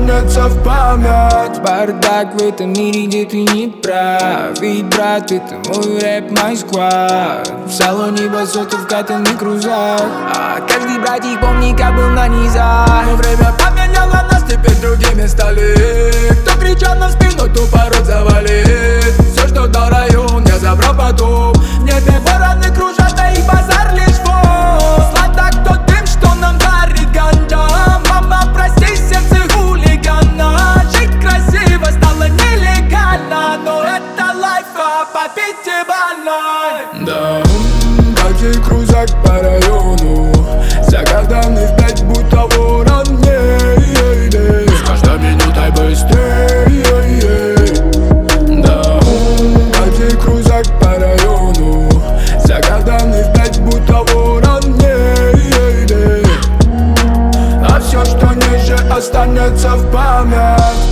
останется в память. Бардак в этом мире, где ты не прав. Ведь, брат, это мой рэп, Москва. В салоне басов вкатанный крузак, а каждый братик помника был на низах. Но время поменяло нас, теперь другими стали. Кто кричал на спину, то пород завалит. Все, что дал район, я забрал потом. В небе вороны кружат, а их базар лишь фон. Сладок тот дым, что нам дарит ганджа. Мама, прости, сердце хулигана. Жить красиво стало нелегально, но это лайф, а попить и больно. Да, каждый крузак по району, загаданный в 5, будто ворон. С каждой минутой быстрее. Да, каждый крузак по району, загаданный в 5, будто ворон. А все, что ниже, останется в память.